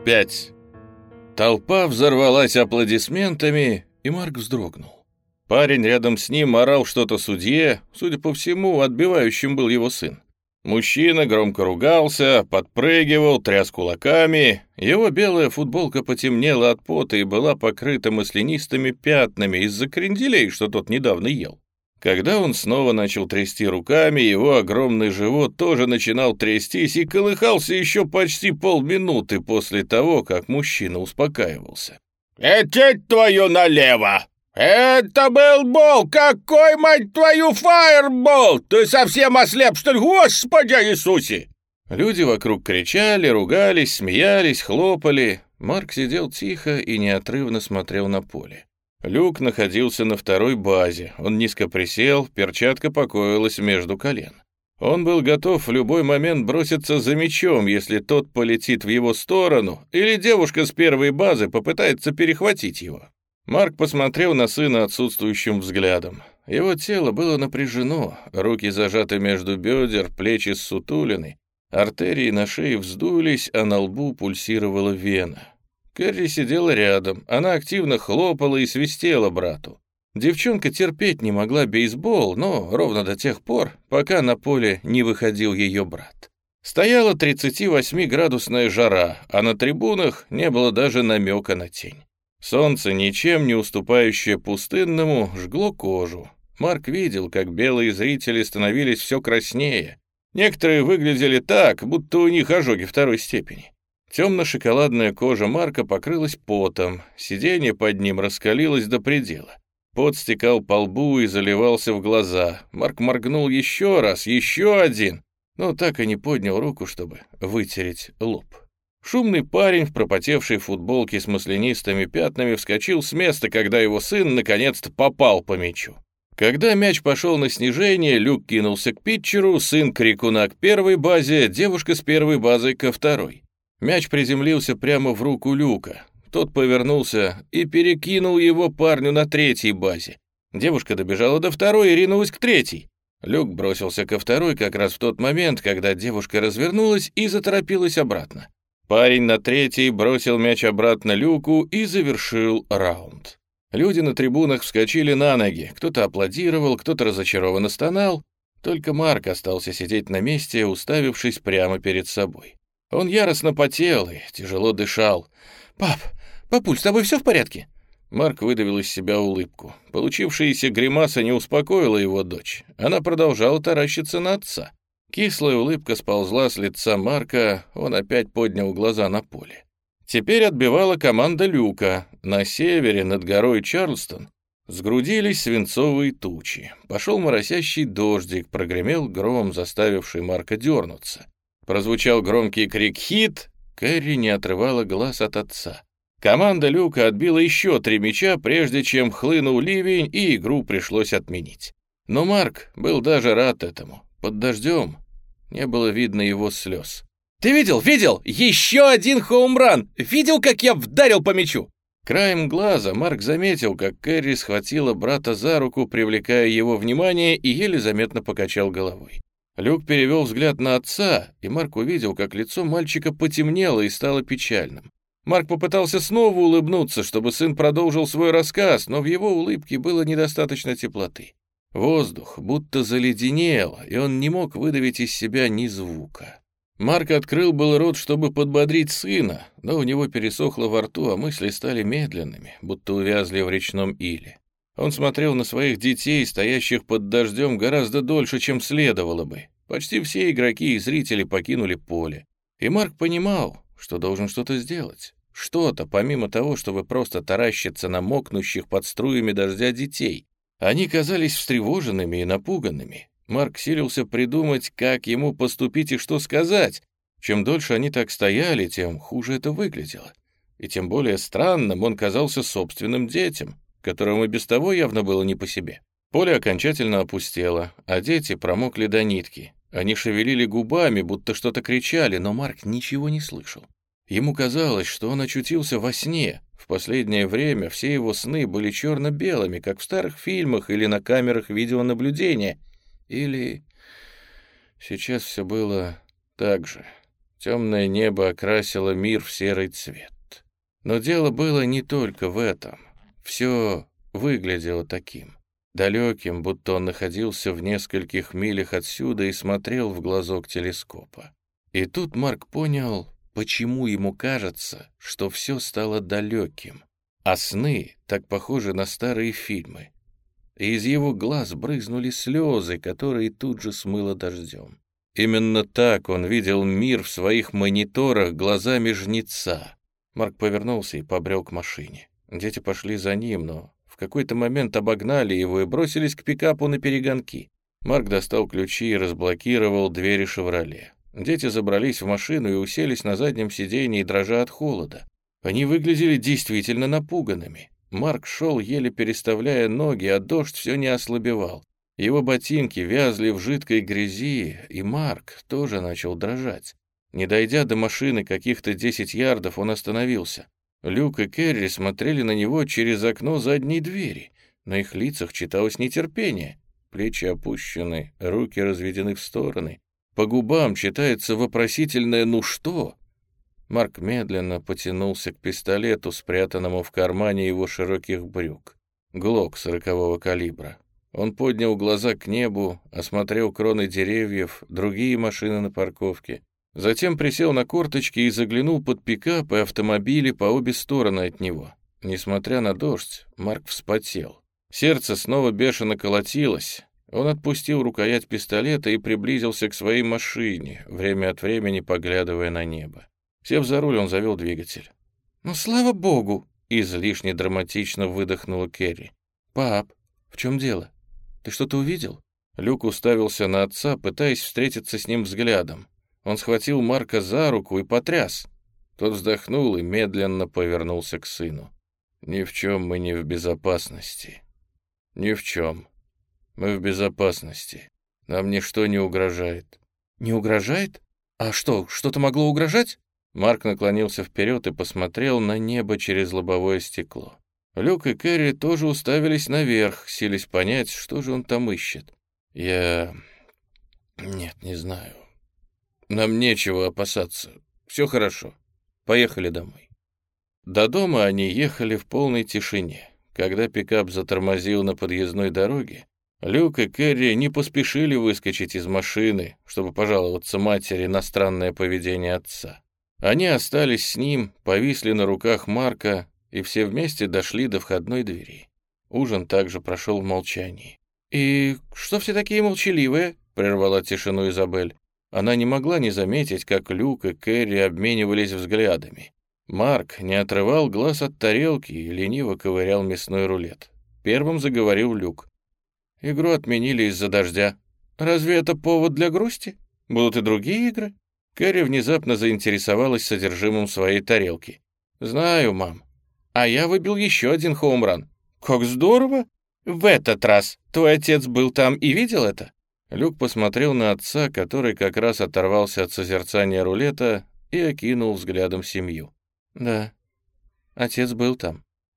5. Толпа взорвалась аплодисментами, и Марк вздрогнул. Парень рядом с ним орал что-то судье, судя по всему, отбивающим был его сын. Мужчина громко ругался, подпрыгивал, тряс кулаками. Его белая футболка потемнела от пота и была покрыта маслянистыми пятнами из-за кренделей, что тот недавно ел. Когда он снова начал трясти руками, его огромный живот тоже начинал трястись и колыхался еще почти полминуты после того, как мужчина успокаивался. «Лететь твою налево! Это был бол! Какой, мать твою, фаербол! Ты совсем ослеп, что ли? Господи Иисусе!» Люди вокруг кричали, ругались, смеялись, хлопали. Марк сидел тихо и неотрывно смотрел на поле. Люк находился на второй базе. Он низко присел, перчатка покоилась между колен. Он был готов в любой момент броситься за мячом, если тот полетит в его сторону, или девушка с первой базы попытается перехватить его. Марк посмотрел на сына отсутствующим взглядом. Его тело было напряжено, руки зажаты между бедер, плечи ссутулены, артерии на шее вздулись, а на лбу пульсировала вена. Кэрри сидела рядом, она активно хлопала и свистела брату. Девчонка терпеть не могла бейсбол, но ровно до тех пор, пока на поле не выходил ее брат. Стояла 38-градусная жара, а на трибунах не было даже намека на тень. Солнце, ничем не уступающее пустынному, жгло кожу. Марк видел, как белые зрители становились все краснее. Некоторые выглядели так, будто у них ожоги второй степени. Темно-шоколадная кожа Марка покрылась потом, сиденье под ним раскалилось до предела. Пот стекал по лбу и заливался в глаза. Марк моргнул еще раз, еще один, но так и не поднял руку, чтобы вытереть лоб. Шумный парень в пропотевшей футболке с маслянистыми пятнами вскочил с места, когда его сын наконец-то попал по мячу. Когда мяч пошел на снижение, Люк кинулся к питчеру, сын крикуна к первой базе, девушка с первой базой ко второй. Мяч приземлился прямо в руку Люка. Тот повернулся и перекинул его парню на третьей базе. Девушка добежала до второй и ринулась к третьей. Люк бросился ко второй как раз в тот момент, когда девушка развернулась и заторопилась обратно. Парень на третьей бросил мяч обратно Люку и завершил раунд. Люди на трибунах вскочили на ноги, кто-то аплодировал, кто-то разочарованно стонал. Только Марк остался сидеть на месте, уставившись прямо перед собой. Он яростно потел и тяжело дышал. «Папуль, с тобой все в порядке?» Марк выдавил из себя улыбку. Получившаяся гримаса не успокоила его дочь. Она продолжала таращиться на отца. Кислая улыбка сползла с лица Марка, он опять поднял глаза на поле. Теперь отбивала команда Люка. На севере, над горой Чарльстон, сгрудились свинцовые тучи. Пошел моросящий дождик, прогремел гром, заставивший Марка дернуться. Прозвучал громкий крик «Хит!», Кэрри не отрывала глаз от отца. Команда Люка отбила еще 3 мяча, прежде чем хлынул ливень, и игру пришлось отменить. Но Марк был даже рад этому. Под дождем не было видно его слез. «Ты видел? Еще один хоумран! Видел, как я вдарил по мячу?» Краем глаза Марк заметил, как Кэрри схватила брата за руку, привлекая его внимание, и еле заметно покачал головой. Люк перевел взгляд на отца, и Марк увидел, как лицо мальчика потемнело и стало печальным. Марк попытался снова улыбнуться, чтобы сын продолжил свой рассказ, но в его улыбке было недостаточно теплоты. Воздух будто заледенел, и он не мог выдавить из себя ни звука. Марк открыл был рот, чтобы подбодрить сына, но у него пересохло во рту, а мысли стали медленными, будто увязли в речном иле. Он смотрел на своих детей, стоящих под дождем, гораздо дольше, чем следовало бы. Почти все игроки и зрители покинули поле. И Марк понимал, что должен что-то сделать. Что-то, помимо того, чтобы просто таращиться на мокнущих под струями дождя детей. Они казались встревоженными и напуганными. Марк силился придумать, как ему поступить и что сказать. Чем дольше они так стояли, тем хуже это выглядело. И тем более странным он казался собственным детям, которым и без того явно было не по себе. Поле окончательно опустело, а дети промокли до нитки. Они шевелили губами, будто что-то кричали, но Марк ничего не слышал. Ему казалось, что он очутился во сне. В последнее время все его сны были черно-белыми, как в старых фильмах или на камерах видеонаблюдения. Или сейчас все было так же, Темное небо окрасило мир в серый цвет. Но дело было не только в этом. Все выглядело таким. Далеким, будто он находился в нескольких милях отсюда и смотрел в глазок телескопа. И тут Марк понял, почему ему кажется, что все стало далеким, а сны так похожи на старые фильмы. И из его глаз брызнули слезы, которые тут же смыло дождем. Именно так он видел мир в своих мониторах глазами жнеца. Марк повернулся и побрел к машине. Дети пошли за ним, но в какой-то момент обогнали его и бросились к пикапу на перегонки. Марк достал ключи и разблокировал двери «Шевроле». Дети забрались в машину и уселись на заднем сиденье, дрожа от холода. Они выглядели действительно напуганными. Марк шел, еле переставляя ноги, а дождь все не ослабевал. Его ботинки вязли в жидкой грязи, и Марк тоже начал дрожать. Не дойдя до машины каких-то 10 ярдов, он остановился. Люк и Керри смотрели на него через окно задней двери. На их лицах читалось нетерпение. Плечи опущены, руки разведены в стороны. По губам читается вопросительное «ну что?». Марк медленно потянулся к пистолету, спрятанному в кармане его широких брюк. Глок 40-го калибра. Он поднял глаза к небу, осмотрел кроны деревьев, другие машины на парковке. Затем присел на корточки и заглянул под пикап и автомобили по обе стороны от него. Несмотря на дождь, Марк вспотел. Сердце снова бешено колотилось. Он отпустил рукоять пистолета и приблизился к своей машине, время от времени поглядывая на небо. Сев за руль, он завел двигатель. «Ну, слава богу!» — излишне драматично выдохнула Керри. «Пап, в чем дело? Ты что-то увидел?» Люк уставился на отца, пытаясь встретиться с ним взглядом. Он схватил Марка за руку и потряс. Тот вздохнул и медленно повернулся к сыну. «Ни в чем мы не в безопасности. Ни в чем. Мы в безопасности. Нам ничто не угрожает». «Не угрожает? А что, что-то могло угрожать?» Марк наклонился вперед и посмотрел на небо через лобовое стекло. Люк и Керри тоже уставились наверх, силясь понять, что же он там ищет. Нет, не знаю. Нам нечего опасаться. Все хорошо. Поехали домой». До дома они ехали в полной тишине. Когда пикап затормозил на подъездной дороге, Люк и Керри не поспешили выскочить из машины, чтобы пожаловаться матери на странное поведение отца. Они остались с ним, повисли на руках Марка, и все вместе дошли до входной двери. Ужин также прошел в молчании. «И что все такие молчаливые?» — прервала тишину Изабель. Она не могла не заметить, как Люк и Керри обменивались взглядами. Марк не отрывал глаз от тарелки и лениво ковырял мясной рулет. Первым заговорил Люк. «Игру отменили из-за дождя. Разве это повод для грусти? Будут и другие игры?» Керри внезапно заинтересовалась содержимым своей тарелки. «Знаю, мам. А я выбил еще один хоумран». «Как здорово! В этот раз твой отец был там и видел это?» Люк посмотрел на отца, который как раз оторвался от созерцания рулета и окинул взглядом семью. «Да, отец был там».